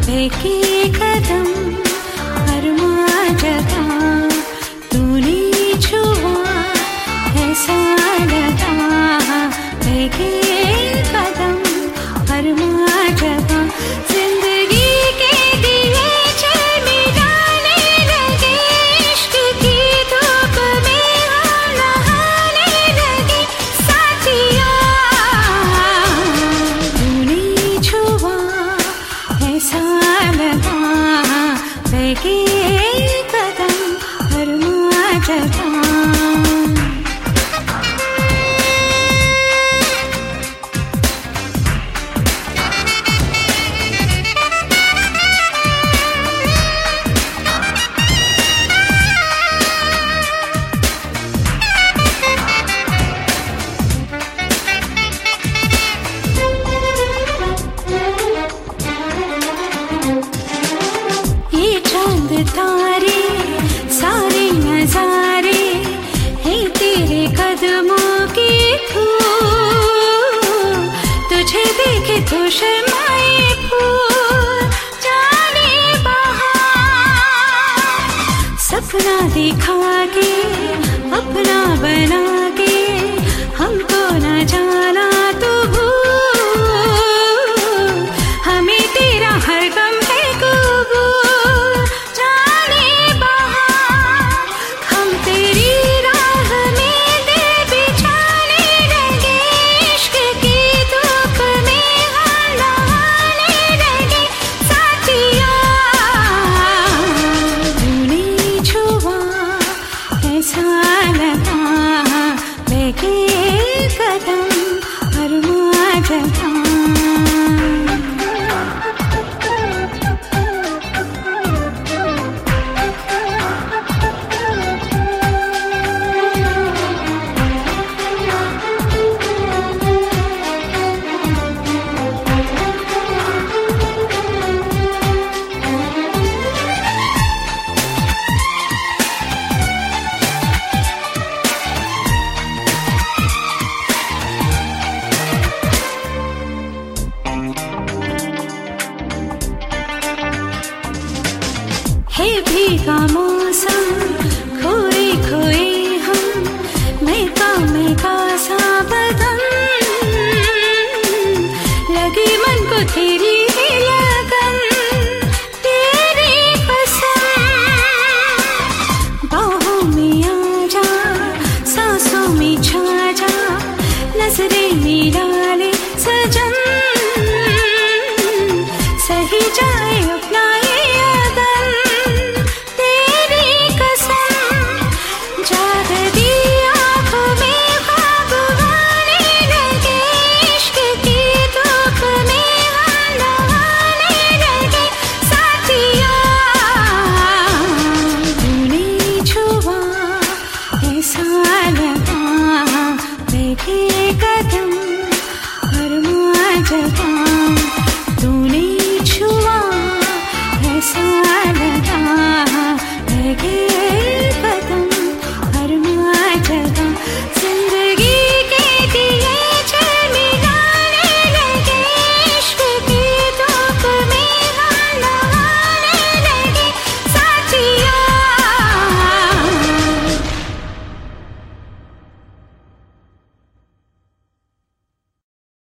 फेंके कदम अरमा जगा, तूने छुआ ऐसा लगा, फेंके कदम अरमा जगा, जिंदगी के दिए चलमिलाने लगे, इश्क की धूप में हम नहाने लगे, साथिया तूने छुआ ऐसा लगा, फेंके कदम अरमा जगा। तारे सारे नजारे हैं तेरे कदमों की धूल, तुझे देखे तो शर्माए फूल जाने बहार, सपना दिखा के अपना बना के हमको न जाना तो भूल, हमें तेरा हर गम है कबूल, कदम अरमा जगा। हे भीगा मौसम खोए खोए हम, मैं का सा बदन, लगी मन को तेरी लगन, तेरी पसंद, बाहों में आ जा, सांसों में छा जा, नजरें मिला